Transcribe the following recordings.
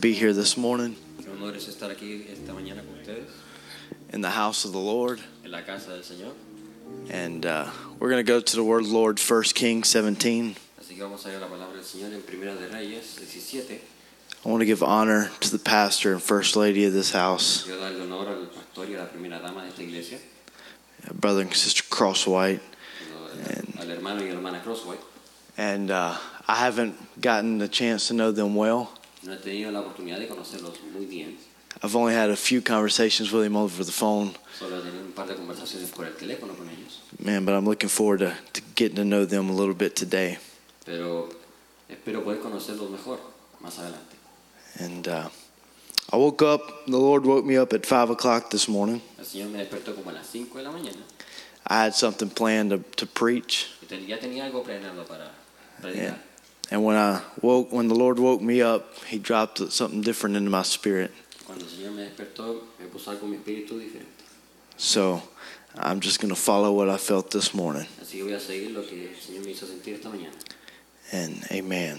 be here this morning Qué honor es estar aquí esta mañana con ustedes in the house of the Lord. en la casa del Señor. And we're going to go to the word of the Lord, 1 Kings 17. Así que vamos a ir a la palabra del Señor en Primera de Reyes 17. I want to give honor to the pastor and first lady of this house, Quiero darle honor al pastor y a la primera dama de esta iglesia, brother and sister Crosswhite. al hermano y hermana Crosswhite. And I haven't gotten the chance to know them well. No he tenido la oportunidad de conocerlos muy bien. I've only had a few conversations with him over the phone. Solo he tenido un par de conversaciones por el teléfono con ellos. Man, but I'm looking forward to getting to know them a little bit today. Pero espero poder conocerlos mejor más adelante. And I woke up, the Lord woke me up at 5 o'clock this morning. El Señor me despertó como a las 5 de la mañana. I had something planned to preach. Y ya tenía algo planeado para predicar. And when the Lord woke me up, He dropped something different into my spirit. Cuando el Señor me despertó, me puso algo en mi espíritu diferente. So I'm just going to follow what I felt this morning. Así que voy a seguir lo que el Señor me hizo sentir esta mañana. And amen.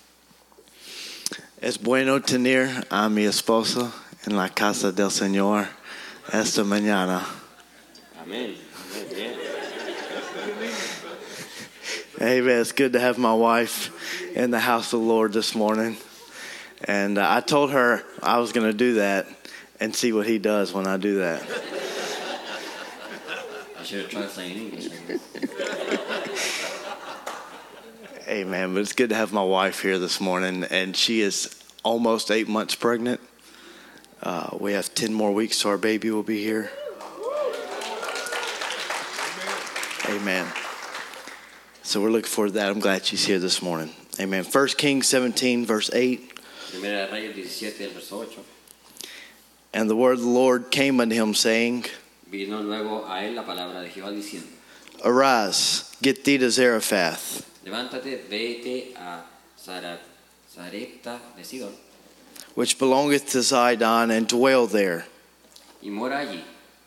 Es bueno tener a mi esposa en la casa del Señor esta mañana. Amén. Bien. Amen. It's good to have my wife in the house of the Lord this morning. And I told her I was going to do that and see what He does when I do that. I should have tried saying English. Amen. But it's good to have my wife here this morning. And she is almost 8 months pregnant. We have 10 more weeks so our baby will be here. Amen. So we're looking forward to that. I'm glad she's here this morning. Amen. 1 Kings 17, verse 8. Primera de Reyes 17, verso 8. And the word of the Lord came unto him, saying, Vino luego a él la palabra de Jehová diciendo, Arise, get thee to Zarephath, levántate, vete a Sarepta de Sidón, which belongeth to Zidon, and dwell there. y mora allí.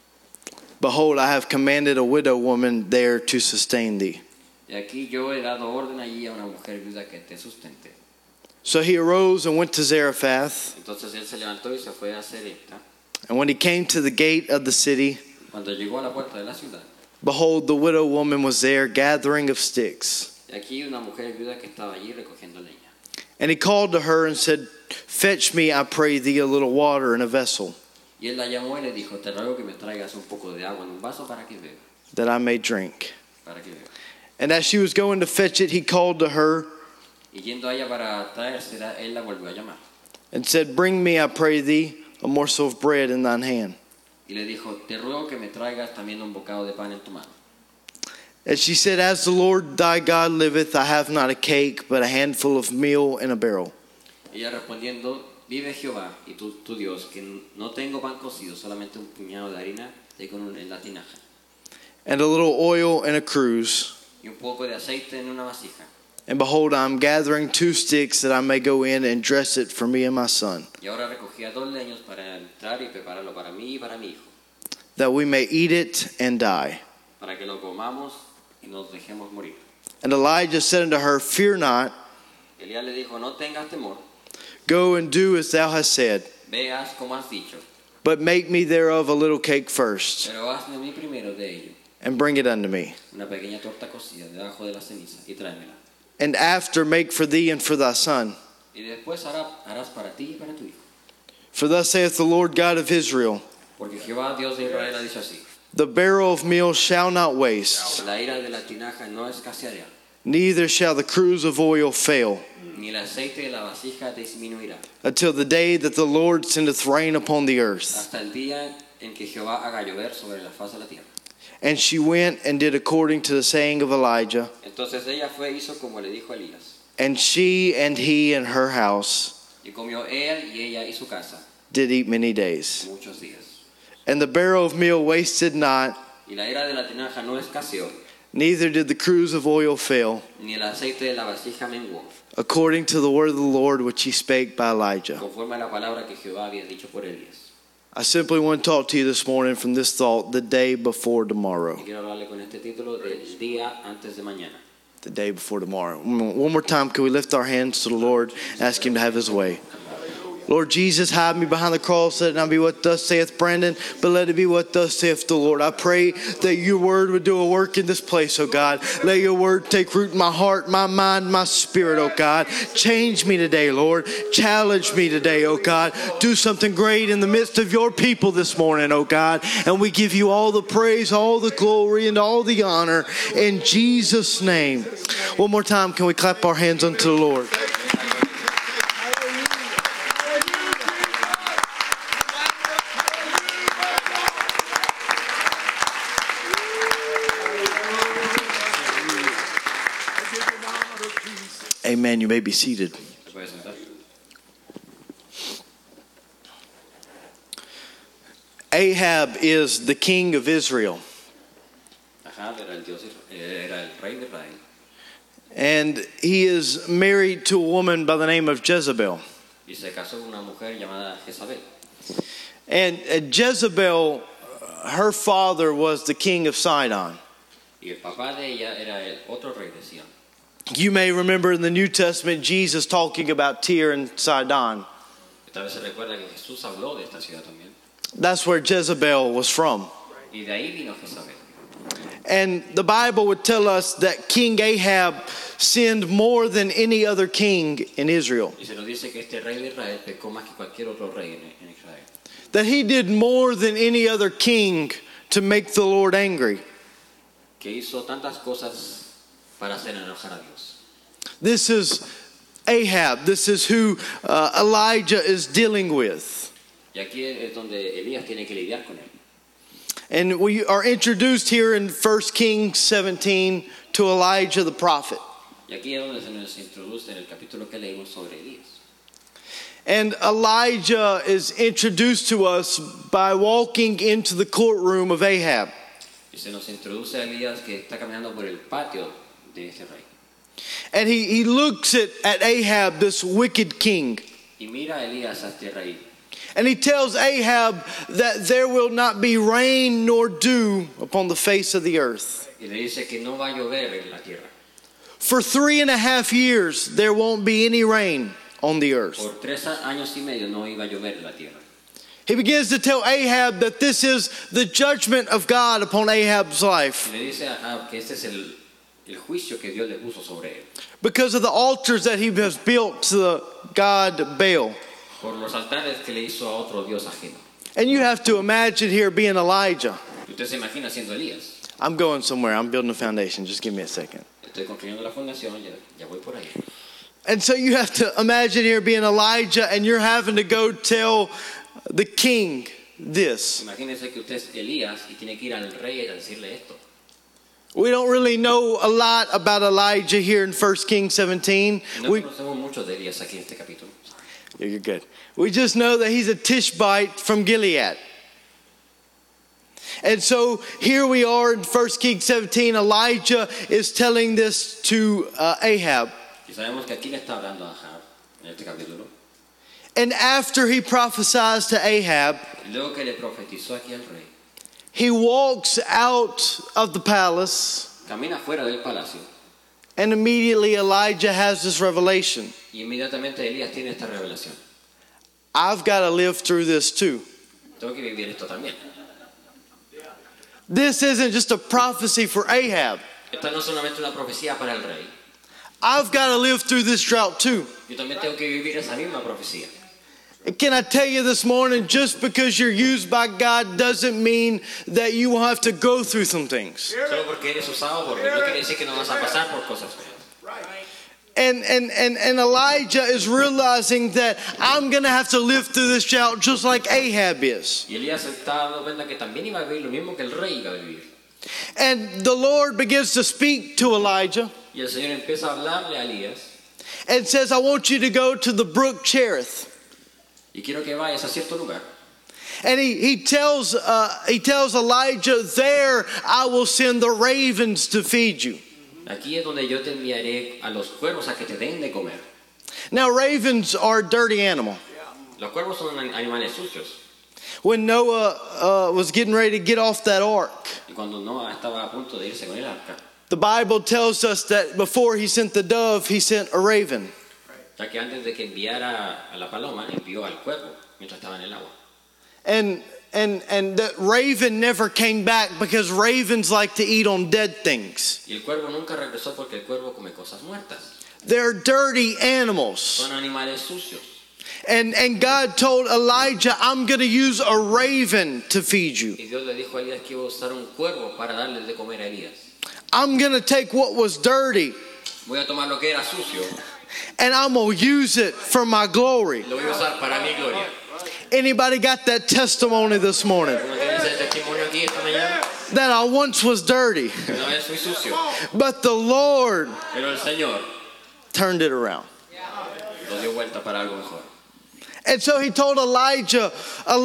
Behold, I have commanded a widow woman there to sustain thee. Y aquí yo he dado orden allí a una mujer viuda que te sustente. So he arose and went to Zarephath. Entonces él se levantó y se fue a Sarepta. And when he came to the gate of the city, Cuando llegó a la puerta de la ciudad, behold, the widow woman was there gathering of sticks. y aquí una mujer viuda que estaba allí recogiendo leña. And he called to her and said, Fetch me, I pray thee, a little water in a vessel, Y él la llamó y le dijo, te ruego que me traigas un poco de agua en un vaso para que beba. that I may drink. Para que beba. And as she was going to fetch it, he called to her Y yendo a ella para traérsela, él la volvió a llamar. and said, Bring me, I pray thee, a morsel of bread in thine hand. Y le dijo, te ruego que me traigas también un bocado de pan en tu mano. And she said, As the Lord thy God liveth, I have not a cake, but a handful of meal in a barrel. Ella respondiendo, vive Jehová y tu Dios, que no tengo pan cocido, solamente un puñado de harina en la tinaja. And a little oil in a cruse. Y un poco de aceite en una vasija. And behold, I am gathering 2 sticks that I may go in and dress it for me and my son, Y ahora recogía 2 leños para entrar y prepararlo para mí y para mi hijo, that we may eat it and die. para que lo comamos y nos dejemos morir. And Elijah said unto her, Fear not, Elías le dijo, no tengas temor, go and do as thou hast said, veas como has dicho, but make me thereof a little cake first, pero hazme a mí primero de ello, and bring it unto me. una pequeña torta cocida debajo de la ceniza, y tráemela. And after make for thee and for thy son. Y después harás para ti y para tu hijo. For thus saith the Lord God of Israel, Porque Jehová, Dios de Israel, ha dicho así, the barrel of meal shall not waste, la ira de la tinaja no escaseará, neither shall the cruse of oil fail, ni el aceite de la vasija disminuirá, until the day that the Lord sendeth rain upon the earth. hasta el día en que Jehová haga llover sobre la faz de la tierra. And she went and did according to the saying of Elijah. Entonces ella fue e hizo como le dijo Elías. And she and he and her house Y comió él y ella y su casa did eat many days. muchos días. And the barrel of meal wasted not, Y la ira de la tinaja no escaseó, neither did the cruse of oil fail, ni el aceite de la vasija menguó, according to the word of the Lord which he spake by Elijah. conforme a la palabra que Jehová había dicho por Elías. I simply want to talk to you this morning from this thought, the day before tomorrow. Y quiero hablarle con este título del día antes de mañana. The day before tomorrow. One more time, can we lift our hands to the Lord, ask him to have his way? Lord Jesus, hide me behind the cross. Let it not be what thus saith Brandon, but let it be what thus saith the Lord. I pray that your word would do a work in this place, oh God. Let your word take root in my heart, my mind, my spirit, oh God. Change me today, Lord. Challenge me today, oh God. Do something great in the midst of your people this morning, oh God. And we give you all the praise, all the glory, and all the honor in Jesus' name. One more time, can we clap our hands unto the Lord? Amen. You may be seated. Ahab is the king of Israel. And he is married to a woman by the name of Jezebel. And Jezebel, her father was the king of Sidon. You may remember in the New Testament Jesus talking about Tyre and Sidon. That's where Jezebel was from. And the Bible would tell us that King Ahab sinned more than any other king in Israel. That he did more than any other king to make the Lord angry. This is Ahab. This is who Elijah is dealing with. And we are introduced here in 1 Kings 17 to Elijah the prophet. And Elijah is introduced to us by walking into the courtroom of Ahab. And he looks at Ahab, this wicked king. And he tells Ahab that there will not be rain nor dew upon the face of the earth. For 3.5 years, there won't be any rain on the earth. He begins to tell Ahab that this is the judgment of God upon Ahab's life. Because of the altars that he has built to the god Baal. And you have to imagine here being Elijah. I'm going somewhere. I'm building a foundation. Just give me a second. And so you have to imagine here being Elijah, and you're having to go tell the king this. We don't really know a lot about Elijah here in 1 Kings 17. You're good. We just know that he's a Tishbite from Gilead. And so here we are in 1 Kings 17. Elijah is telling this to Ahab. And after he prophesies to Ahab, he walks out of the palace. And immediately Elijah has this revelation. I've got to live through this too. This isn't just a prophecy for Ahab. I've got to live through this drought too. Can I tell you this morning, just because you're used by God doesn't mean that you will have to go through some things. And Elijah is realizing that I'm going to have to live through this drought just like Ahab is. And the Lord begins to speak to Elijah. And says, I want you to go to the brook Cherith. And he tells Elijah, there I will send the ravens to feed you. Now ravens are a dirty animal. When Noah was getting ready to get off that ark, the Bible tells us that before he sent the dove, he sent a raven. sea que antes de que enviara a la paloma, envió al cuervo mientras estaba en el agua. And that raven never came back because ravens like to eat on dead things. Y el cuervo nunca regresó porque el cuervo come cosas muertas. They're dirty animals. Son animales sucios. And God told Elijah, I'm going to use a raven to feed you. Y Dios le dijo a Elías que iba a usar un cuervo para darle de comer a Elías. I'm going to take what was dirty Voy a tomar lo que era sucio, and I'm going to use it for my glory. lo voy a usar para mi gloria. Anybody got that testimony this morning? ¿Uno tiene ese testimonio aquí esta mañana? That I once was dirty, Que una vez fui sucio, but the Lord pero el Señor turned it around. lo dio vuelta para algo mejor. And so he told Elijah,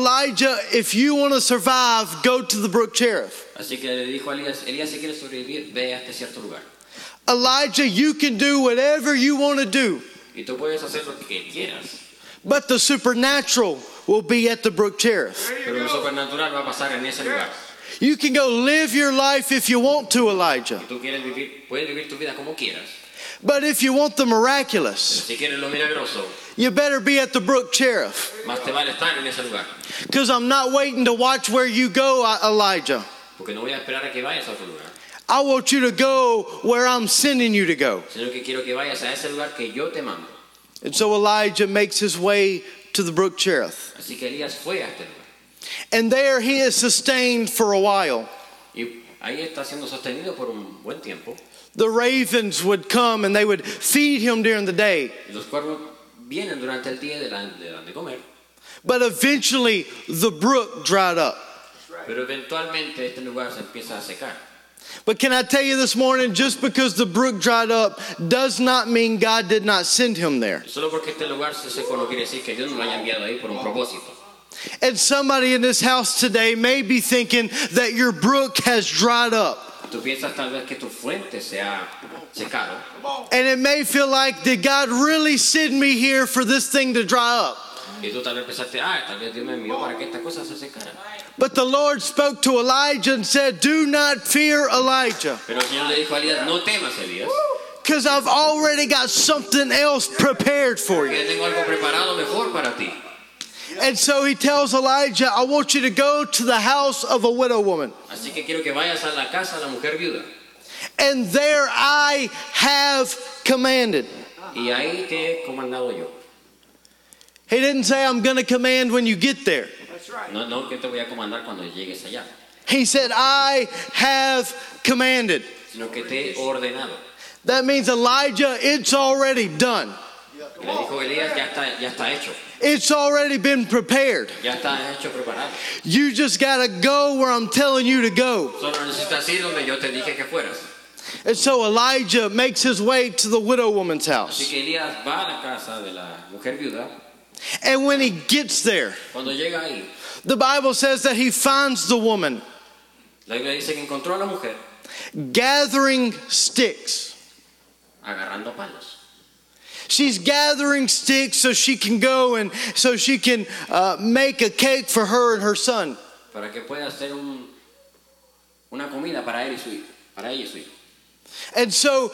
if you want to survive, go to the brook Cherith. Así que le dijo a Elías, Elías, si quieres sobrevivir, ve a este cierto lugar. Elijah, you can do whatever you want to do, Y tú puedes hacer lo que quieras, but the supernatural will be at the brook Cherith. pero lo sobrenatural va a pasar en ese lugar. You can go live your life if you want to, Elijah. Si tú quieres vivir, puedes vivir tu vida como quieras. But if you want the miraculous, Si quieres lo milagroso, you better be at the brook Cherith. más te vale estar en ese lugar. Because I'm not waiting to watch where you go, Elijah. Porque no voy a esperar a que vayas a otro lugar, I want you to go where I'm sending you to go. sino que quiero que vayas a ese lugar que yo te mando. And so Elijah makes his way to the brook Cherith. Así que Elías fue a este lugar. And there he is sustained for a while. Y ahí está siendo sostenido por un buen tiempo. The ravens would come and they would feed him during the day. Y los cuervos vienen durante el día y le dan de comer. But eventually the brook dried up. Pero eventualmente este lugar se empieza a secar. But can I tell you this morning, just because the brook dried up does not mean God did not send him there. Solo porque este lugar se secó no quiere decir que Dios no lo haya enviado ahí por un propósito. And somebody in this house today may be thinking that your brook has dried up. Tú piensas tal vez que tu fuente se ha secado. And it may feel like, did God really send me here for this thing to dry up? Y tú tal vez pensaste, tal vez Dios me envió para que esta cosa se secara. But the Lord spoke to Elijah and said, do not fear, Elijah, Pero el Señor le dijo a Elías, no temas, Elías, because I've already got something else prepared for porque you. tengo algo preparado mejor para ti. And so he tells Elijah, I want you to go to the house of a widow woman. Así que quiero que vayas a la casa de la mujer viuda. And there I have commanded. Y ahí te he comandado yo. He didn't say, I'm going to command when you get there. No que te voy a comandar cuando llegues allá, He said, I have commanded. sino que te he ordenado. That means, Elijah, it's already done. Y le dijo Elías, ya está hecho. It's already been prepared. Ya está hecho, preparado. You just got to go where I'm telling you to go. Solo necesitas ir donde yo te dije que fueras. And so Elijah makes his way to the widow woman's Así house. que Elías va a la casa de la mujer viuda. And when he gets there, Cuando llega ahí, the Bible says that he finds the woman la Biblia dice que encontró a la mujer gathering sticks. agarrando palos. She's gathering sticks so she can go and so she can make a cake for her and her son. Para que pueda hacer una comida para él y su hijo, para ella y su hijo. And so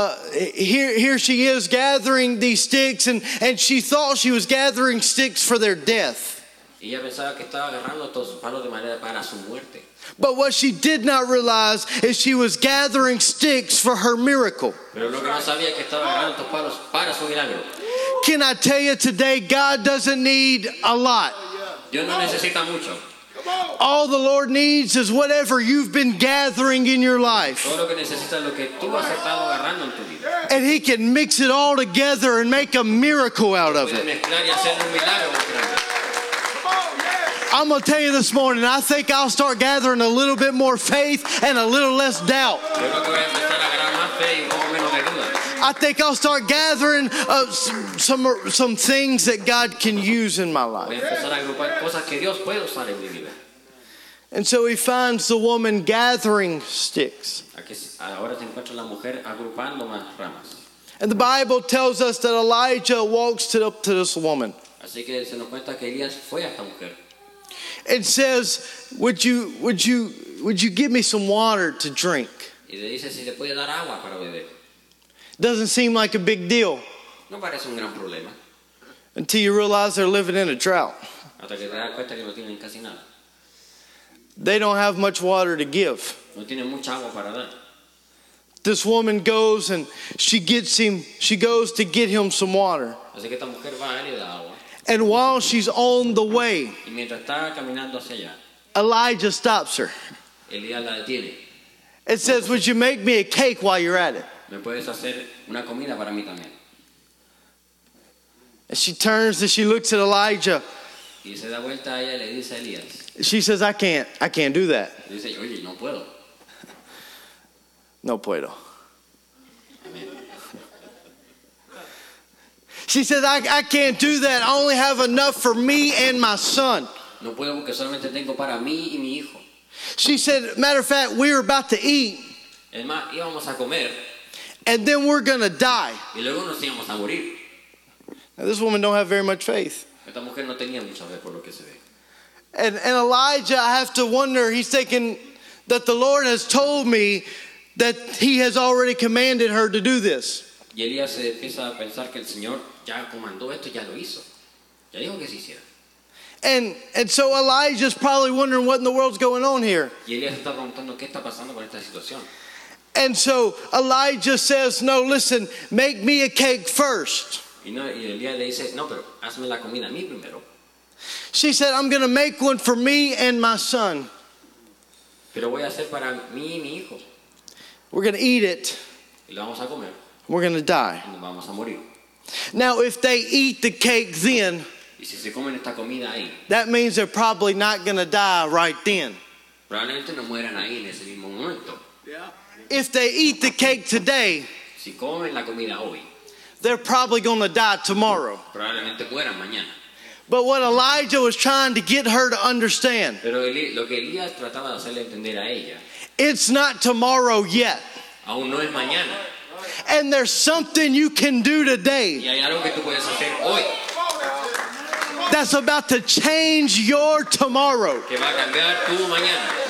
here she is gathering these sticks, and she thought she was gathering sticks for their death. Y ella pensaba que estaba agarrando estos palos de manera para su muerte. But what she did not realize is she was gathering sticks for her miracle. Pero lo que no sabía es que estaba agarrando estos palos para su milagro. Can I tell you today, God doesn't need a lot. Dios no necesita mucho. All the Lord needs is whatever you've been gathering in your life. Todo lo que necesita es lo que tú has estado agarrando en tu vida. And He can mix it all together and make a miracle out of Puedes it. mezclar y hacer un milagro más grande. I'm going to tell you this morning, I think I'll start gathering a little bit more faith and a little less doubt. Yo creo que voy a empezar a agarrar más fe y un poco menos de duda. I think I'll start gathering some things that God can use in my Voy life. a empezar a agrupar cosas que Dios puede usar en mi vida. And so he finds the woman gathering sticks. Aquí ahora se encuentra la mujer agrupando más ramas. And the Bible tells us that Elijah walks up to this woman. Así que se nos cuenta que Elías fue a esta mujer. It says, would you give me some water to drink? Y le dice si le puede dar agua para beber. Doesn't seem like a big deal. no parece un gran problema. Until you realize they're living in a drought. Hasta que te das cuenta que no tienen casi nada. They don't have much water to give. No tienen mucha agua para dar. This woman goes and she goes to get him some water. Así que esta mujer va a él y le da agua. And while she's on the way, Y mientras está caminando hacia allá, Elijah stops her. Elías la detiene. It says, would you make me a cake while you're at it? ¿Me puedes hacer una comida para mí también? And she turns and she looks at Elijah. Y se da vuelta a ella y le dice a Elías. She says, I can't do that. Le dice, oye, no puedo. No puedo. Amén. She says, I can't do that. I only have enough for me and my son. No puedo porque solamente tengo para mí y mi hijo. She said, matter of fact, we were about to eat, Es más, íbamos a comer and then we're going to die. y luego nos íbamos a morir. Now, this woman don't have very much faith. Esta mujer no tenía mucha fe por lo que se ve. And Elijah, I have to wonder, he's thinking that the Lord has told me that he has already commanded her to do this. Y Elías se empieza a pensar que el Señor ya comandó esto, ya lo hizo. Ya dijo que se hiciera. And so Elijah's probably wondering what in the world's going on here. Y Elías está preguntando qué está pasando con esta situación. And so Elijah says, no, listen, make me a cake first. Y Elías le dice, no, pero hazme la comida a mí primero. She said, I'm going to make one for me and my son. Pero voy a hacer para mí y mi hijo. We're going to eat it. Y lo vamos a comer. We're going to die. Y nos vamos a morir. Now, if they eat the cake then, Y si se comen esta comida ahí, that means they're probably not going to die right then. probablemente no mueran ahí en ese mismo momento. If they eat the cake today, Si comen la comida hoy, they're probably going to die tomorrow. probablemente mueran mañana. But what Elijah was trying to get her to understand, Pero lo que Elías trataba de hacerle entender a ella, it's not tomorrow yet. aún no es mañana. And there's something you can do Y today hay algo que tú puedes hacer hoy that's about to change your tomorrow. que va a cambiar tu mañana.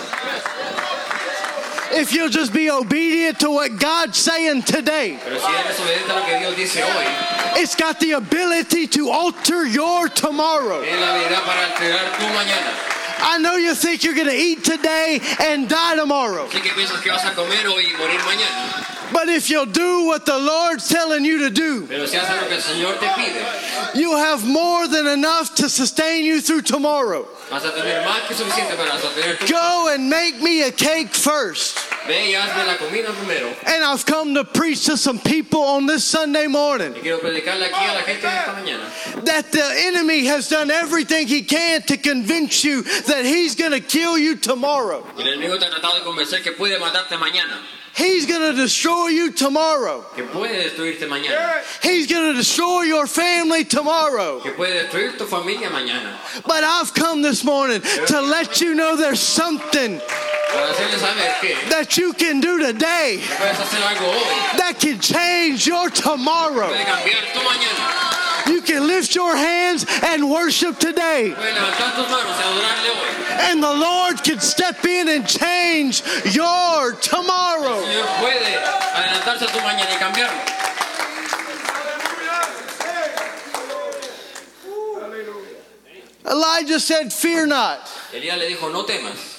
If you'll just be obedient to what God's saying today, Pero si eres obediente a lo que Dios dice hoy, it's got the ability to alter your tomorrow. es la habilidad para alterar tu mañana. I know you think you're going to eat today and die tomorrow. Así que piensas que vas a comer hoy y morir mañana. But if you'll do what the Lord's telling you to do, Pero si haces lo que el Señor te pide, you'll have more than enough to sustain you through tomorrow. vas a tener más que suficiente para sostener tu. Go and make me a cake first. Ve y hazme la comida primero. And I've come to preach to some people on this Sunday morning Y quiero predicarle aquí a la gente de esta mañana that the enemy has done everything he can to convince you that he's going to kill you tomorrow. y el enemigo te ha tratado de convencer que puede matarte mañana, He's going to destroy you tomorrow. que puede destruirte mañana, He's going to destroy your family tomorrow. que puede destruir tu familia mañana. But I've come this morning to let you know there's something Para hacerle saber que that you can do today puedes hacer algo hoy, that can change your tomorrow. puede cambiar tu mañana. You can lift your hands and worship today. Puedes levantar tus manos y adorarle hoy. And the Lord can step in and change your tomorrow. El Señor puede adelantarse a tu mañana y cambiarlo. Elijah said, fear not. Elías le dijo, no temas.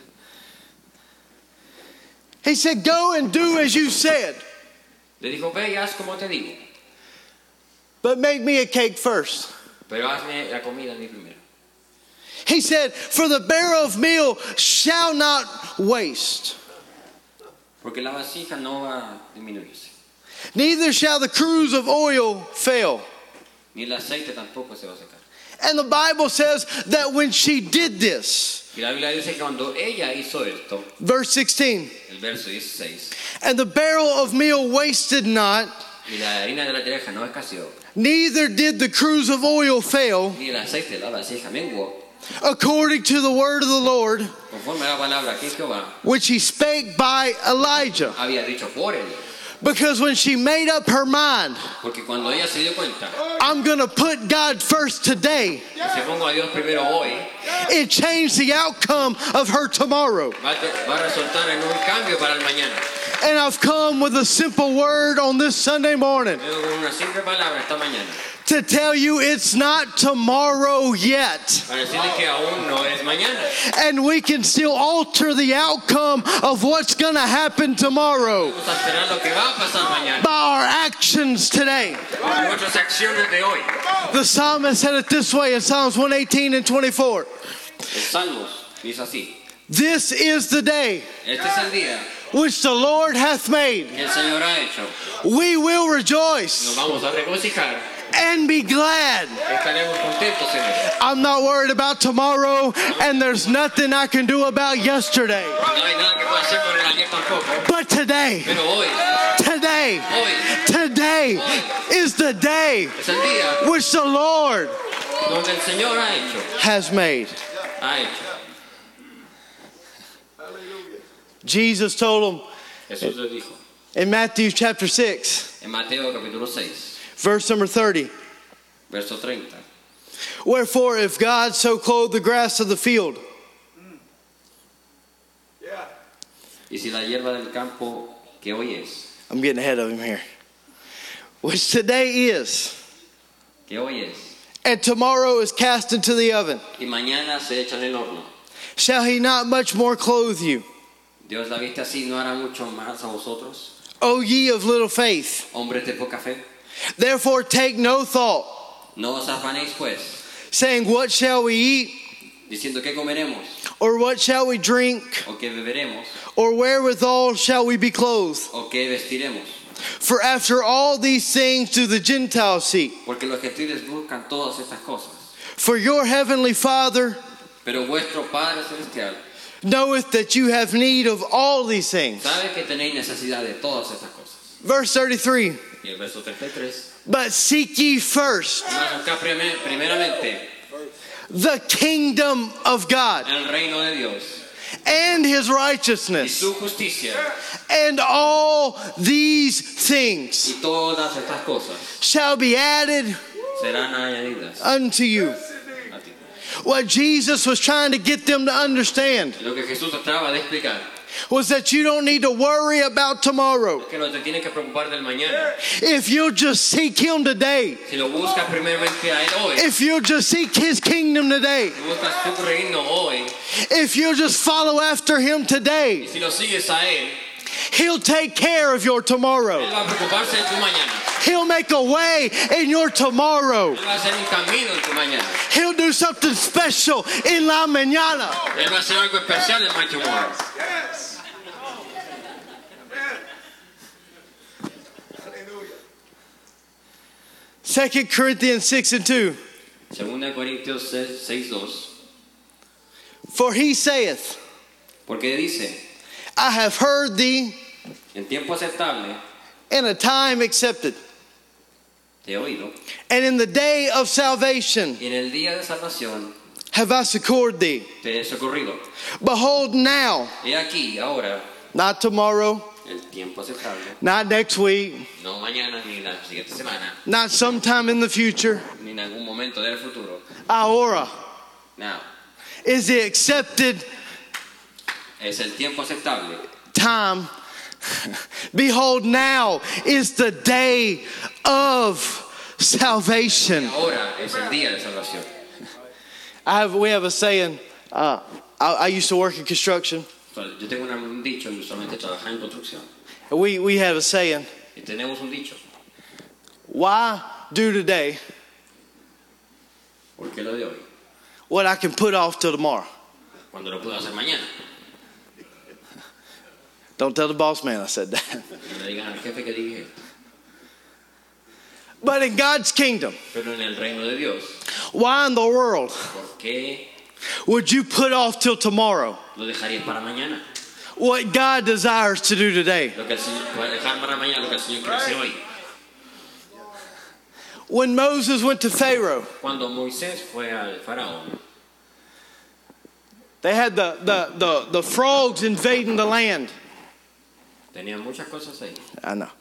He said, go and do as you said, Le dijo, ve y haz como te digo, but make me a cake first. pero hazme la comida a mí primero. He said, for the barrel of meal shall not waste, Porque la vasija no va a disminuirse, neither shall the cruse of oil fail. ni el aceite tampoco se va a secar. And the Bible says that when she did this, Y la Biblia dice que cuando ella hizo esto, verse 16, el verso 16, and the barrel of meal wasted not, y la harina de la tereja no escaseó, neither did the cruse of oil fail, ni el aceite de la vasija menguó, according to the word of the Lord, conforme a la palabra que Jehová which he spake by Elijah. había dicho por él. Because when she made up her mind, Porque cuando ella se dio cuenta I'm going to put God first today, que si pongo a Dios primero hoy, it changed the outcome of her tomorrow. va a resultar en un cambio para el mañana. And I've come with a simple word on this Sunday morning Vengo con una simple palabra esta mañana to tell you it's not tomorrow yet. para decirles que aún no es mañana. And we can still alter the outcome of what's going to happen tomorrow Vamos a esperar lo que va a pasar mañana. by our actions today. Con nuestras acciones de hoy. The psalmist said it this way in Psalms 118 and 24. El Salmos dice así. This is the day Este es el día which the Lord hath made. que el Señor ha hecho. We will Nos rejoice vamos a regocijar. and be glad. Estaremos contentos en él. I'm not worried about tomorrow, and there's nothing I can do about yesterday. No hay nada que pueda hacer con el ayer tampoco. But today, Pero hoy is the day es el día which the Lord donde el Señor ha hecho. has made. Ha hecho. Jesus told him Jesús le dijo in Matthew chapter 6, en Mateo capítulo 6, verse number 30, verso 30. wherefore if God so clothe the grass of the field, Y si la hierba del campo que hoy es, I'm getting ahead of him here, which today is, que hoy es, and tomorrow is cast into the oven, y mañana se echa en el horno. shall he not much more clothe you, Dios la viste así, ¿no hará mucho más a vosotros, O ye of little faith? hombres de poca fe? Therefore take no thought, No os afanéis pues, saying, what shall we eat, diciendo qué comeremos, or what shall we drink, o qué beberemos, or wherewithal shall we be clothed? o qué vestiremos. For after all these things do the Gentiles seek. Porque los gentiles buscan todas estas cosas. For your heavenly Father Pero vuestro Padre Celestial knoweth that you have need of all these things. sabe que tenéis necesidad de todas estas cosas. Verse 33, Y el verso 33. but seek ye first Mas buscad primeramente the kingdom of God el reino de Dios and his y righteousness, su justicia, and all these things y todas estas cosas shall be added serán añadidas unto you. a ti. What Jesus was trying to get them to understand Lo que Jesús trataba de explicar was that you don't need to worry about tomorrow. es que no te tienes que preocupar del mañana. If you'll just seek him today, Si lo buscas primeramente a Él hoy, if you'll just seek his kingdom today, si buscas su reino hoy, if you'll just follow after him y today, si lo sigues a Él, he'll take care of your tomorrow. Él va a preocuparse de tu mañana. He'll make a way in your tomorrow. Él va a hacer un camino en tu mañana. He'll do something special in la mañana. Él va a hacer algo especial en tomorrow. 2 Corinthians 6 and 2. Segunda Corintios 6:2. For he saith, Porque dice, I have heard thee en tiempo aceptable in a time accepted, te he oído, and in the day of salvation y en el día de salvación have I succored thee. te he socorrido. Behold now, He aquí, ahora, not tomorrow, el tiempo aceptable, not next week, no mañana ni la siguiente semana, not sometime in the future, ni en algún momento del futuro. ahora Now, is the accepted es el tiempo aceptable. time. Behold, now is the day of salvation. Ahora es el día de salvación. We have a saying. I used to work in construction. Yo tengo un dicho, y usualmente trabajar en construcción. We have a saying. Y tenemos un dicho. Why do today ¿Por qué lo de hoy? what I can put off till tomorrow? Cuando lo puedo hacer mañana. Don't tell the boss man I said that. No le digan al jefe que dije. But in God's kingdom, Pero en el reino de Dios, why in the world ¿por qué would you put off till tomorrow lo dejarías para mañana? what God desires to do today? Lo que el Señor puede dejar para mañana, lo que el Señor quiere hacer hoy. When Moses went to Pharaoh, Cuando Moisés fue al faraón, they had the frogs invading the land. tenía muchas cosas ahí. I know.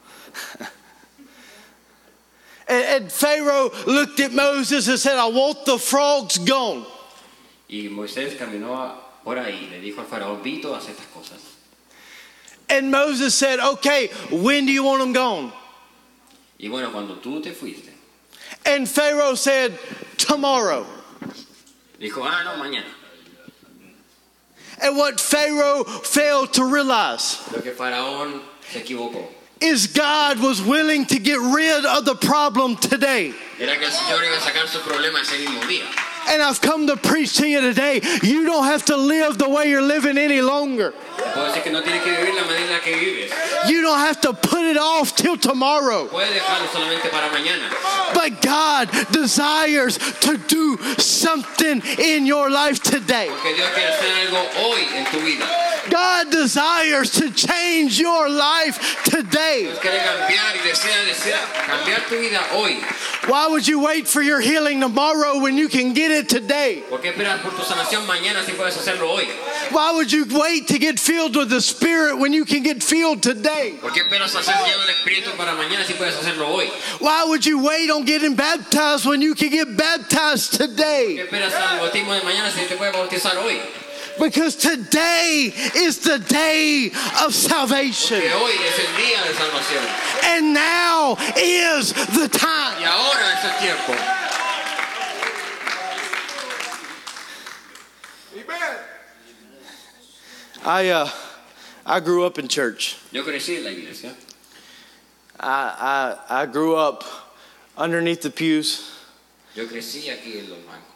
And Pharaoh looked at Moses and said, I want the frogs gone. Y Moisés caminó por ahí, le dijo al faraón, vi todas estas cosas. And Moses said, okay, when do you want them gone? Y bueno, cuando tú te fuiste, And Pharaoh said, tomorrow. dijo, no, mañana. And what Pharaoh failed to realize Lo que Faraón se equivocó is God was willing to get rid of the problem today. era que el Señor iba a sacar su problema ese mismo día. And I've come to preach to you today. You don't have to live the way you're living any longer. Puedo decir que no tienes que vivir la manera en la que vives. You don't have to put it off till tomorrow. Puedes dejarlo solamente para mañana. But God desires to do something in your life today. Porque Dios quiere hacer algo hoy en tu vida. God desires to change your life today. Dios quiere cambiar y desea cambiar tu vida hoy. Why would you wait for your healing tomorrow when you can get it today? ¿Por qué esperas por tu sanación mañana si puedes hacerlo hoy? Why would you wait to get filled with the Spirit when you can get filled today? ¿Por qué esperas a ser lleno del Espíritu para mañana si puedes hacerlo hoy? Why would you wait on getting baptized when you can get baptized ¿Por qué today? esperas al bautismo de mañana si te puedes bautizar hoy? Because today is the day of salvation. Porque hoy es el día de salvación. And now is the time. Y ahora es el tiempo. I grew up in church. Yo crecí en la iglesia. I grew up underneath the pews. Yo crecí aquí en los bancos.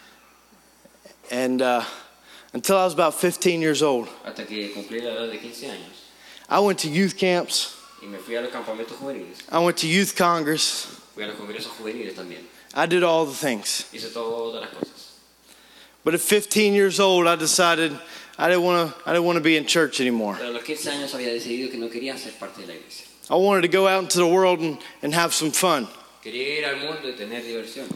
And until I was about 15 years old, Hasta que cumplí la edad de 15 años. I went to youth camps. Y me fui a los campamentos juveniles. I went to youth congress. Fui a los congresos juveniles también. I did all the things. Hice todas las cosas. But at 15 years old, I decided I didn't want to be in church anymore. Pero a los 15 años había decidido que no quería ser parte de la iglesia. I wanted to go out into the world and have some fun. Quería ir al mundo y tener diversión.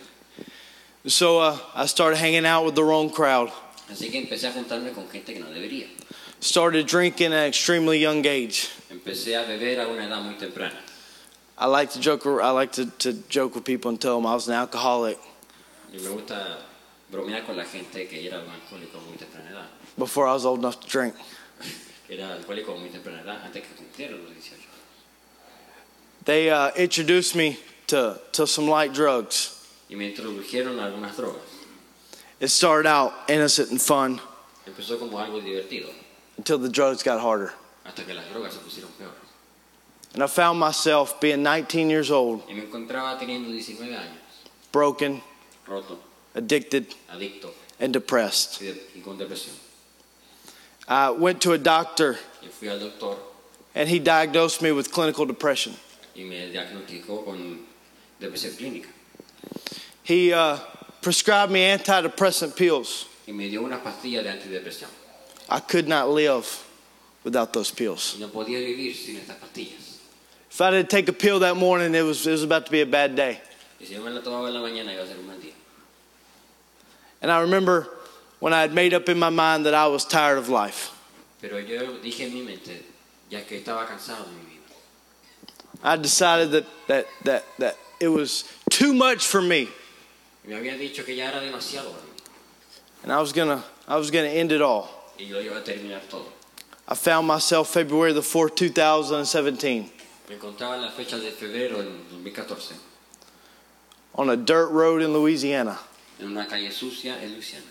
So I started hanging out with the wrong crowd. Así que empecé a juntarme con gente que no debería. Started drinking at an extremely young age. Empecé a beber a una edad muy temprana. I like to joke with people and tell them I was an alcoholic Y me gusta bromear con la gente que era un alcohólico a muy temprana edad. before I was old enough to drink. Que era alcohólico a muy temprana edad, antes que cumpliera los 18. They introduced me to some light drugs. Y me introdujeron a algunas drogas. It started out innocent and fun Empezó como algo divertido, until the drugs got harder. hasta que las drogas se pusieron peores. And I found myself being 19 years old, Y me encontraba teniendo 19 años, broken, roto, addicted, adicto and depressed. y con depresión. I went to a doctor Y fui al doctor and he diagnosed me with clinical depression. y me diagnosticó con depresión clínica. He prescribed me antidepressant pills. Y me dio unas pastillas de antidepresión. I could not live without those pills. Y no podía vivir sin estas pastillas. If I didn't take a pill that morning, it was about to be a bad day. Y si yo me la tomaba en la mañana iba a ser un mal día. And I remember when I had made up in my mind that I was tired of life. Pero yo dije en mi mente, ya que estaba cansado de mi vida. I decided that it was too much for me, Y me había dicho que ya era demasiado para mí. and I was gonna end it all. Y yo iba a terminar todo. I found myself February the 4th, 2017, Me encontraba en la fecha de febrero del 2014 on a dirt road in Louisiana, en una calle sucia en Luisiana.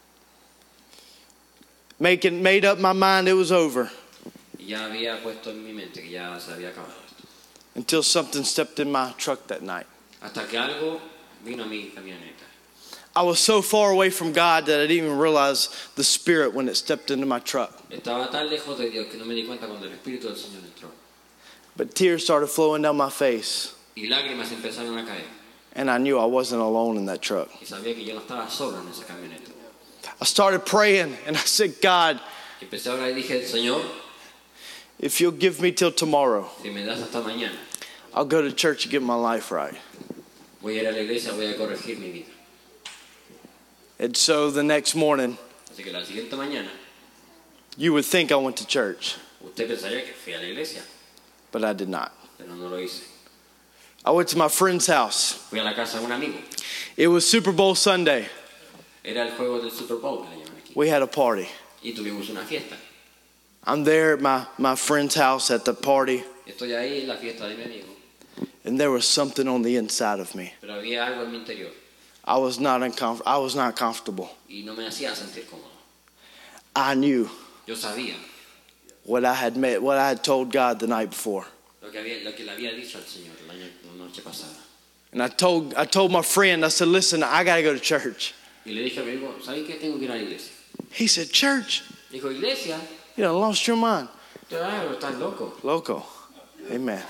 made up my mind it was over Y ya había puesto en mi mente que ya se había acabado esto. until something stepped in my truck that night. Hasta que algo vino a mi camioneta. I was so far away from God that I didn't even realize the Spirit when it stepped into my truck. Estaba tan lejos de Dios que no me di cuenta cuando el Espíritu del Señor entró. But tears started flowing down my face, Y lágrimas empezaron a caer. and I knew I wasn't alone in that truck. Y sabía que yo no estaba solo en esa camioneta. I started praying, and I said, God, Y empecé a orar y dije, Señor, if you'll give me till tomorrow, si me das hasta mañana, I'll go to church and get my life right. voy a ir a la iglesia, voy a corregir mi vida. And so the next morning, Así que la siguiente mañana, you would think I went to church, usted pensaría que fui a la iglesia, but I did not. pero no lo hice. I went to my friend's house. Fui a la casa de un amigo. It was Super Bowl Sunday. Era el juego del Super Bowl que le llaman aquí. We had a party. Y tuvimos una fiesta. I'm there at my friend's house at the party, Estoy ahí en la fiesta de mi amigo, and there was something on the inside of me. pero había algo en mi interior I was not comfortable. y no me hacía sentir cómodo. I knew Yo sabía what I had told God the night before. lo que le había dicho al Señor la noche pasada. And I told my friend, I said, listen, I got to go to church. Y le dije a mi amigo, ¿sabes qué? Tengo que ir a la iglesia. He said, church? Dijo, iglesia, You done lost your mind. claro, estás loco. Loco. Amen.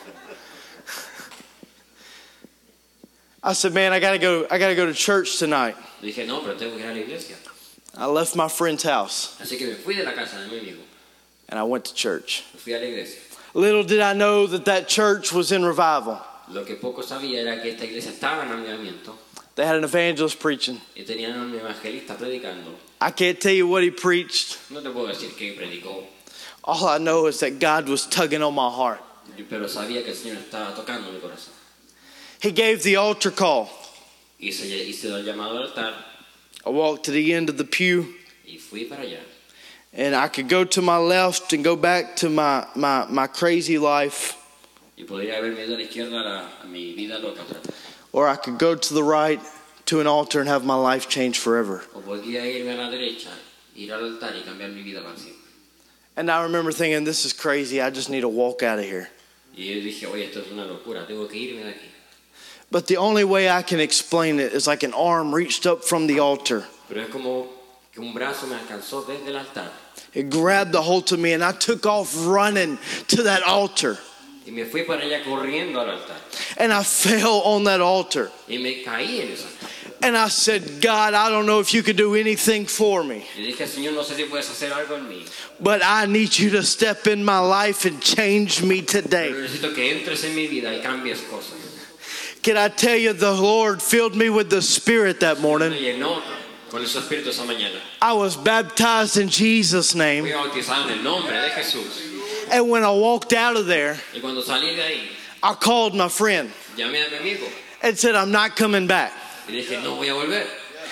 I said, man, I gotta go to church tonight. Le dije, no, pero tengo que ir a la iglesia. I left my friend's house Así que me fui de la casa de mi amigo, and I went to church. me fui a la iglesia. Little did I know that church was in revival. Lo que poco sabía era que esta iglesia estaba en avivamiento They had an evangelist preaching. y tenían un evangelista predicando. I can't tell you what he preached. No te puedo decir qué predicó, All I know is that God was tugging on my heart. pero sabía que el Señor estaba tocando mi corazón. He gave the altar call. Hice el llamado al altar I walked to the end of the pew, y fui para allá. and I could go to my left and go back to my crazy life, Y podría haberme ido a la izquierda a mi vida loca otra vez. or I could go to the right to an altar and have my life changed forever. O podría irme a la derecha, ir al altar y cambiar mi vida para siempre. And I remember thinking, this is crazy. I just need to walk out of here. Y yo dije, oye, esto es una locura, tengo que irme de aquí. But the only way I can explain it is like an arm reached up from the altar. Pero es como que un brazo me alcanzó desde el altar It grabbed a hold of me, and I took off running to that altar. y me fui para allá corriendo al altar. And I fell on that altar. Y me caí en ese altar. And I said, God, I don't know if you can do anything for me, Y dije, Señor, no sé si puedes hacer algo en mí, but I need you to step in my life and change me pero today. necesito que entres en mi vida y cambies cosas. Can I tell you, the Lord filled me with the Spirit that Me morning. llenó con el Espíritu esa mañana. I was baptized in Jesus' name. Fui bautizado en el nombre de Jesús. And when I walked out of there, Y cuando salí de ahí, I called my friend llamé a mi amigo and said, I'm not coming back. y dije, no voy a volver.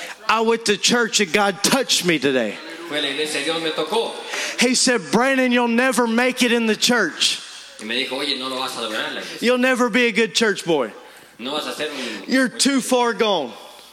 I went to church and God touched me today. Fue a la iglesia y Dios me tocó. He said, Brandon, you'll never make it in the church. Y me dijo, oye, no lo vas a lograr en la iglesia. You'll never be a good church boy. No vas a ser un... You're too far gone.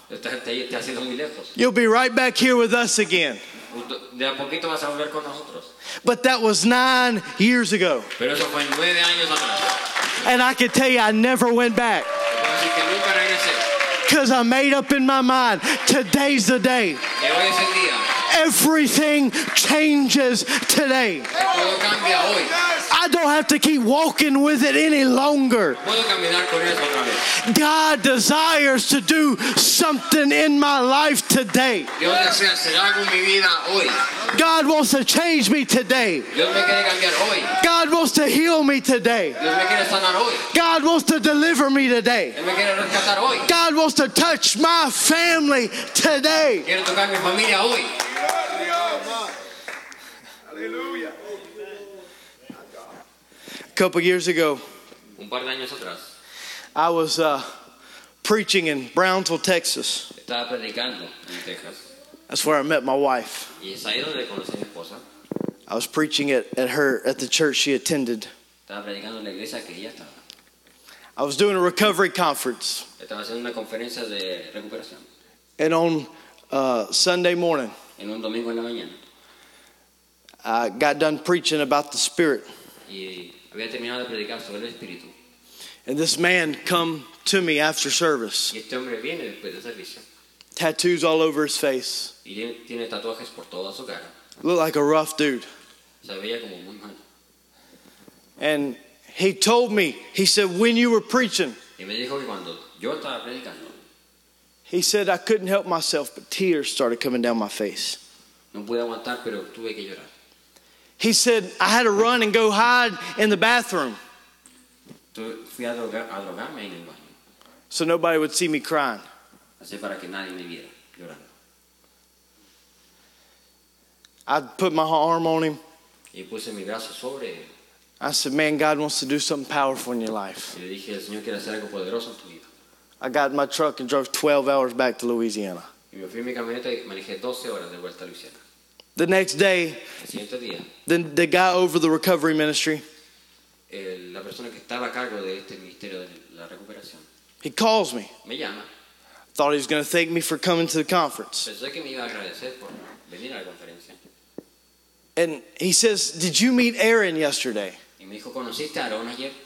Te has ido muy lejos. You'll be right back here with us again. De a poquito vas a volver con nosotros. But that was 9 years ago. Pero eso fue 9 años atrás. And I can tell you, I never went back. Te puedo decir que nunca regresé. Because I made up in my mind, today's the day. Que hoy es el día. Everything changes today. Todo cambia hoy. I don't have to keep walking with it any longer. Puedo caminar con eso otra vez. God desires to do something in my life today. Dios desea hacer algo en mi vida hoy. God wants to change me today. Dios me quiere cambiar hoy. God wants to heal me today. Dios me quiere sanar hoy. God wants to deliver me today. Dios me quiere rescatar hoy. God wants to touch my family today. Quiere tocar mi familia hoy. A couple years ago, Un par de años atrás I was preaching in Brownsville, Texas. estaba predicando en Texas. That's where I met my wife. Y es ahí donde conocí a mi esposa. I was preaching at the church she attended. Estaba predicando en la iglesia que ella estaba. I was doing a recovery conference. Estaba haciendo una conferencia de recuperación. And on Sunday morning, En un domingo en la mañana. I got done preaching about the Spirit. Y había terminado de predicar sobre el Espíritu. And this man come to me after service. Y este hombre viene después del servicio. Tattoos all over his face. Y tiene tatuajes por toda su cara. Looked like a rough dude. Se veía como muy mal. And he told me, he said, when you were preaching, Y me dijo que cuando yo estaba predicando, he said, I couldn't help myself, but tears started coming down my face. no pude aguantar, pero tuve que llorar. He said, I had to run and go hide in the bathroom Fui a drogarme en el baño. so nobody would see me crying. Así para que nadie me viera llorando. I put my arm on him. Y puse mi brazo sobre él. I said, man, God wants to do something powerful in your life. Y le dije, el Señor quiere hacer algo poderoso en tu vida. I got in my truck and drove 12 hours back to Louisiana. Y me fui en mi camioneta y manejé 12 horas de vuelta a Luisiana. The next day, El siguiente día, the guy over the recovery ministry, la persona que estaba a cargo de este ministerio de la recuperación he calls me. me llama. Thought he was going to thank me for coming to the conference. Pensé que me iba a agradecer por venir a la conferencia. And he says, did you meet Aaron yesterday? Y me dijo, ¿conociste a Aarón ayer?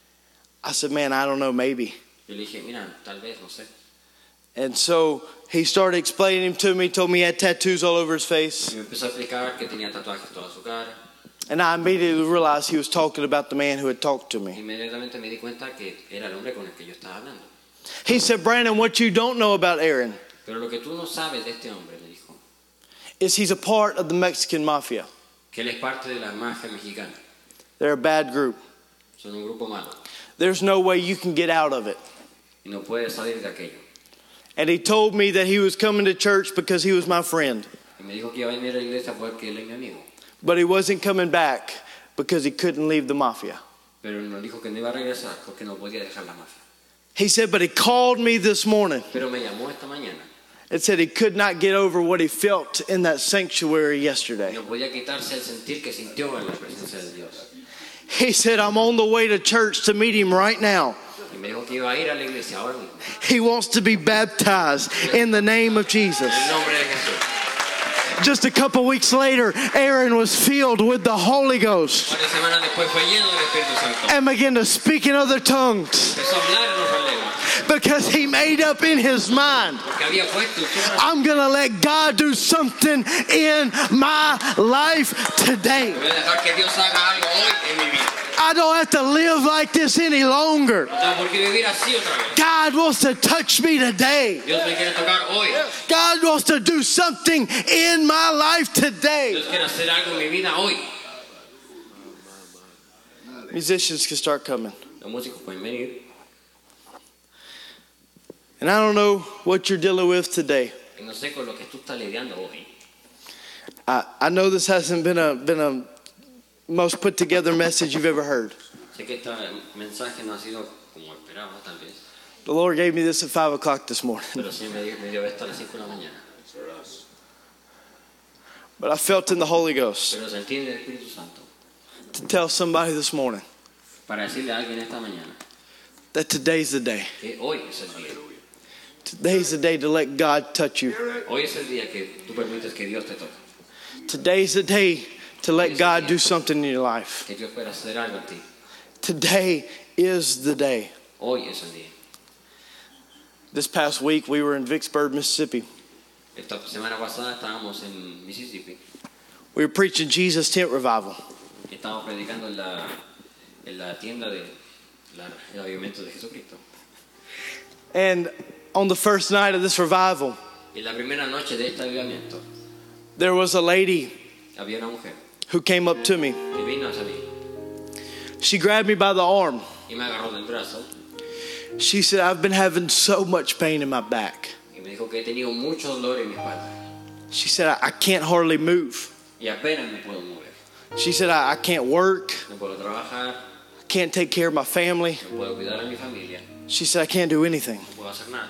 I said, man, I don't know, maybe. Yo le dije, mira, tal vez, no sé. And so he started explaining him to me, told me he had tattoos all over his face. Y me empezó a explicar que tenía tatuajes toda su cara. And I immediately realized he was talking about the man who had talked to me. Inmediatamente me di cuenta que era el hombre con el que yo estaba hablando. He said, Brandon, what you don't know about Aaron Pero lo que tú no sabes de este hombre, me dijo, is he's a part of the Mexican mafia. que él es parte de la mafia mexicana. They're a bad group. Son un grupo malo. There's no way you can get out of it. Y no puedes salir de aquello. And he told me that he was coming to church because he was my friend. Y me dijo que iba a venir a la iglesia porque él es mi amigo. But he wasn't coming back because he couldn't leave the mafia. Pero nos dijo que no iba a regresar porque no podía dejar la mafia. He said, but he called me this morning Pero me llamó esta mañana. and said he could not get over what he felt in that sanctuary yesterday. No podía quitarse el sentir que sintió en la presencia de Dios. He said, I'm on the way to church to meet him right now. Y me dijo que iba a ir a la iglesia ahora mismo. He wants to be baptized in the name of Jesus. En el nombre de Jesús. Just a couple weeks later, Aaron was filled with the Holy Ghost Varias semanas después fue lleno del Espíritu Santo. and began to speak in other tongues Empezó a hablar en otras lenguas. because he made up in his mind, Porque había puesto en su corazón. I'm going to let God do something in my life today. Voy a dejar que Dios haga algo hoy en mi vida. I don't have to live like this any longer. No tengo por qué vivir así otra vez. God wants to touch me today. Dios me quiere tocar hoy. God wants to do something in my life today. Dios quiere hacer algo en mi vida hoy. Musicians can start coming. Los músicos pueden venir. And I don't know what you're dealing with today. Y no sé con lo que tú estás lidiando hoy. I know this hasn't been a most put together message you've ever heard. Sé que este mensaje no ha sido como esperaba, tal vez. The Lord gave me this at 5 o'clock this morning. Pero el Señor me dio esto a las 5 de la mañana. But I felt in the Holy Ghost Pero sentí en el Espíritu Santo to tell somebody this morning para decirle a alguien esta mañana that today's the day. que hoy es el día. Today's the day to let God touch you. Hoy es el día que tú permites que Dios te toque. Today's the day to let God do something in your life. Que Dios pueda hacer algo en ti. Today is the day. Hoy es el día. This past week we were in Vicksburg, Mississippi. Esta semana pasada estábamos en Mississippi. We were preaching Jesus Tent Revival. Estábamos predicando en la tienda del avivamiento de Jesucristo. And on the first night of this revival, Y la primera noche de este avivamiento there was a lady había una mujer who came up to me. que vino hacia mí She grabbed me by the arm. y me agarró del brazo She said, I've been having so much pain in my back. y me dijo que he tenido mucho dolor en mi espalda She said, I can't hardly move. y apenas me puedo mover. She said, I can't work. No puedo trabajar, I can't take care of my family. no puedo cuidar a mi familia, She said, I can't do anything. no puedo hacer nada.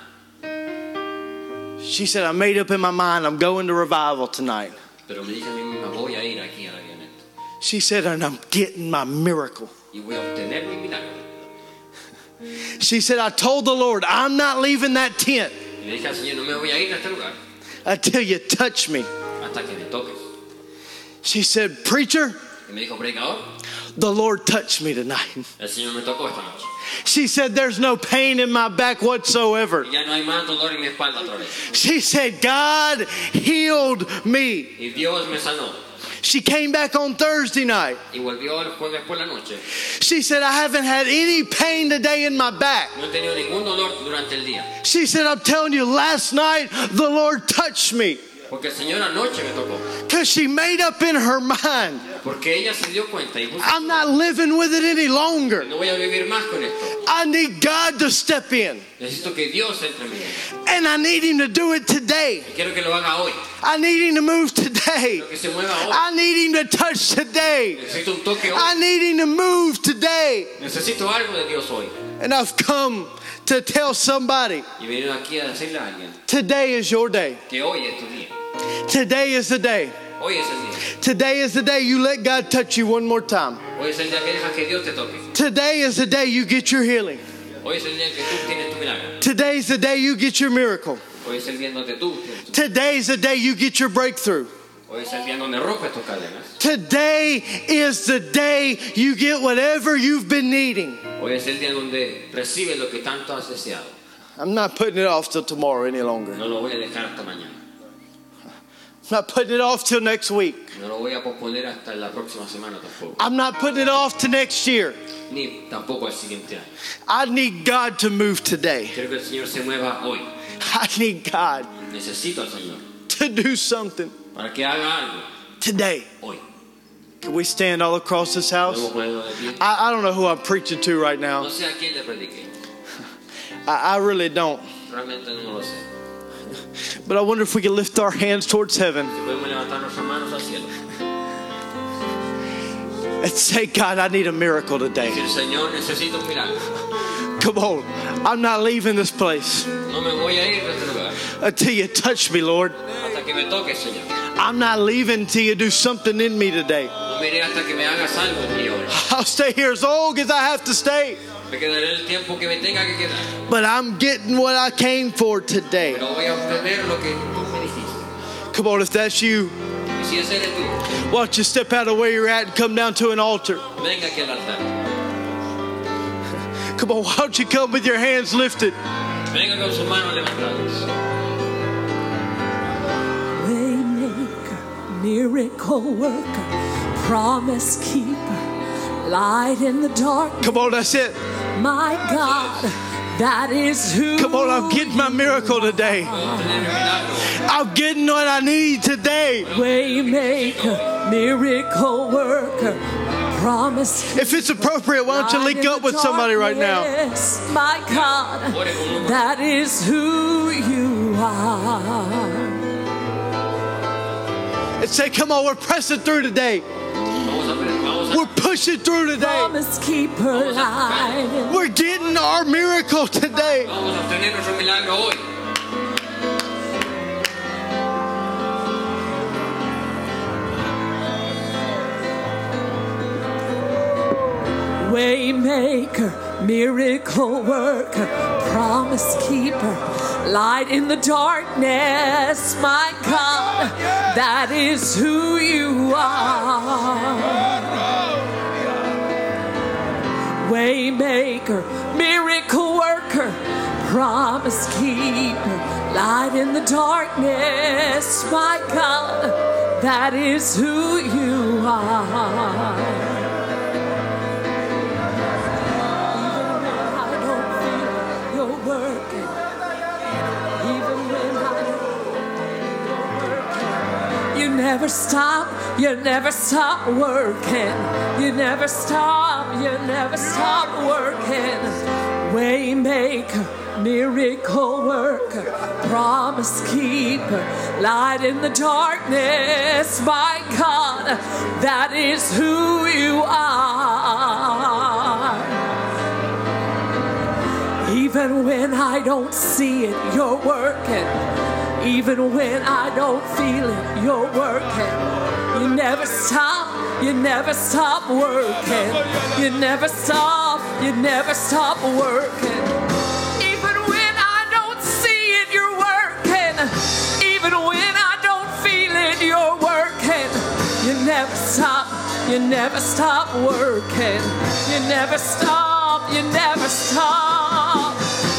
She said, I made up in my mind I'm going to revival tonight. Pero me dije a mí misma, voy a ir aquí al avivamiento She said, and I'm getting my miracle. y voy a obtener mi milagro. She said, I told the Lord, I'm not leaving that tent Y le dije al Señor, no me voy a ir a este lugar until you touch me. hasta que me toques. She said, preacher, Y me dijo, predicador, the Lord touched me tonight. el Señor me tocó esta noche. She said, there's no pain in my back whatsoever. Y ya no hay más dolor en mi espalda otra vez. She said, God healed me. Y Dios me sanó. She came back on Thursday night. Y volvió el jueves por la noche. She said, I haven't had any pain today in my back. No he tenido ningún dolor durante el día. She said, I'm telling you, last night the Lord touched me. Porque el Señor anoche me tocó. Because she made up in her mind, Porque ella se dio cuenta y puso, I'm not living with it any longer. no voy a vivir más con esto. I need God to step in. Necesito que Dios entre en mi vida. And I need Him to do it today. Y quiero que lo haga hoy. I need Him to move today. Quiero que se mueva hoy. I need Him to touch today. Necesito un toque I hoy. need Him to move today. Necesito algo de Dios hoy. And I've come to tell somebody, Y venido aquí a decirle a alguien today is your day. que hoy es tu día. Today is the day Hoy es el día. Today is the day you let God touch you one more time. Hoy es el día que dejas que Dios te toque. Today is the day you get your healing. Hoy es el día que tú tienes tu milagro. Today's the day you get your miracle. Hoy es el día en donde tú tienes tu... Today's the day you get your breakthrough. Hoy es el día en donde rompes tus cadenas. Today is the day you get whatever you've been needing. Hoy es el día en donde recibes lo que tanto has deseado. I'm not putting it off till tomorrow any longer. No lo voy a dejar hasta mañana. I'm not putting it off till next week. No lo voy a posponer hasta la próxima semana tampoco. I'm not putting it off to next year. Ni tampoco al siguiente año. I need God to move today. Quiero que el Señor se mueva hoy. I need God Necesito al Señor to do something para que haga algo today. hoy. Can we stand all across this house? Podemos ponernos de pie. I don't know who I'm preaching to right No now. sé a quién le prediqué. I really don't. Realmente no lo sé. But I wonder if we can lift our hands towards heaven Si podemos levantar nuestras manos al cielo. and say, God, I need a miracle today. Decir, Señor, necesito un milagro. Come on. I'm not leaving this place No me voy a ir de este lugar until you touch me, Lord. hasta que me toques, Señor. I'm not leaving until you do something in me today. No me iré hasta que me hagas algo en mí hoy. I'll stay here as long as I have to stay. Me quedaré el tiempo que me tenga que quedar. But I'm getting what I came for today. Pero voy a obtener lo que tú me dijiste. Come on, if that's you, Y si ese eres tú, why don't you step out of where you're at and come down to an altar? venga aquí al altar. Come on, why don't you come with your hands lifted? Venga con sus manos levantadas. Waymaker, miracle worker, promise keeper, light in the dark. Come on, that's it. My God, that is who. Come on, I'm getting my miracle today. Obtener el milagro. I'm getting what I need today. Waymaker, miracle worker, promise. If it's appropriate, why don't you link up with somebody right now? Yes, my God, that is who you are. And say, come on, we're pressing through today. We're pushing through today. Promise keeper, light. We're getting our miracle today. Vamos a obtener nuestro milagro hoy. Waymaker, miracle worker, promise keeper, light in the darkness, my God, that is who you are. Waymaker, miracle worker, promise keeper, light in the darkness, my God, that is who you are. You never stop working. You never stop working. Waymaker, miracle worker, promise keeper, light in the darkness, my God, that is who you are. Even when I don't see it, you're working. Even when I don't feel it, you're working. You never stop working. You never stop working. Even when I don't see it, you're working. Even when I don't feel it, you're working. You never stop working. You never stop.